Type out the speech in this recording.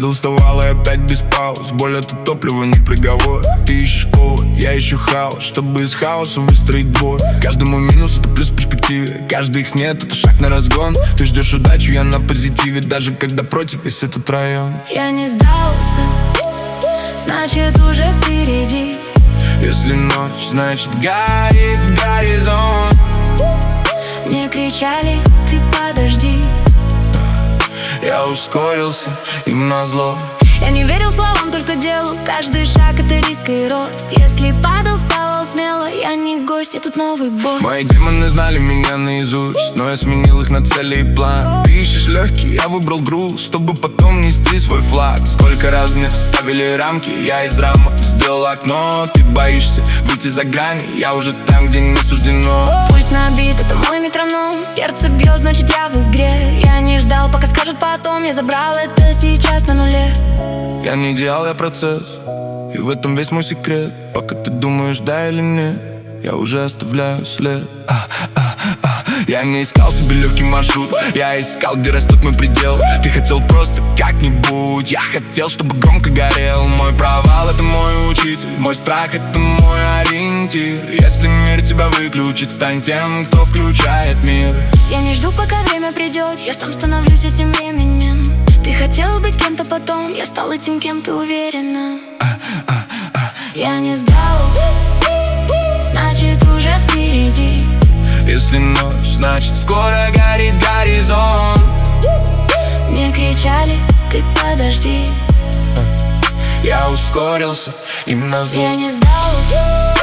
Падал, вставал и опять без пауз. Боль — это топливо, не приговор. Ты ищешь повод, я ищу хаос, чтобы из хаоса выстроить двор. Каждый мой минус — это плюс в перспективе. Каждый их нет — это шаг на разгон. Ты ждешь удачу, я на позитиве, даже когда против весь этот район. Я не сдался, значит уже впереди. Если ночь, значит горит горизонт. Мне кричали: ты подожди. Я ускорился, им назло. Я не верил словам, только делу. Каждый шаг — это риск и рост. Если падал, вставал смело. Я не гость, я тут новый босс. Мои демоны знали меня наизусть, но я сменил их на цели и план. Ты ищешь легкий, я выбрал груз, чтобы потом нести свой флаг. Сколько раз мне ставили рамки, я из рамок сделал окно. Ты боишься выйти за грани, я уже там, где не суждено. Пульс набит, это мой метроном. Сердце бьет, значит я в игре. Я не ждал, пока скажут потом. Я забрал это сейчас на нуле. Я не идеал, я процесс, и в этом весь мой секрет. Пока ты думаешь, да или нет, я уже оставляю след. Я не искал себе легкий маршрут, я искал, где растет мой предел. Ты хотел просто как-нибудь, я хотел, чтобы громко горел. Мой провал — это мой учитель, мой страх — это мой ориентир. Если мир тебя выключит, стань тем, кто включает мир. Я не жду, пока время придет, я сам становлюсь этим временем. Ты хотел быть кем-то потом, я стал этим, кем ты уверена. Я не сдался, значит уже впереди. Если ночь, значит скоро горит горизонт. Мне кричали: ты подожди. Я ускорился, им назло. Я не сдался.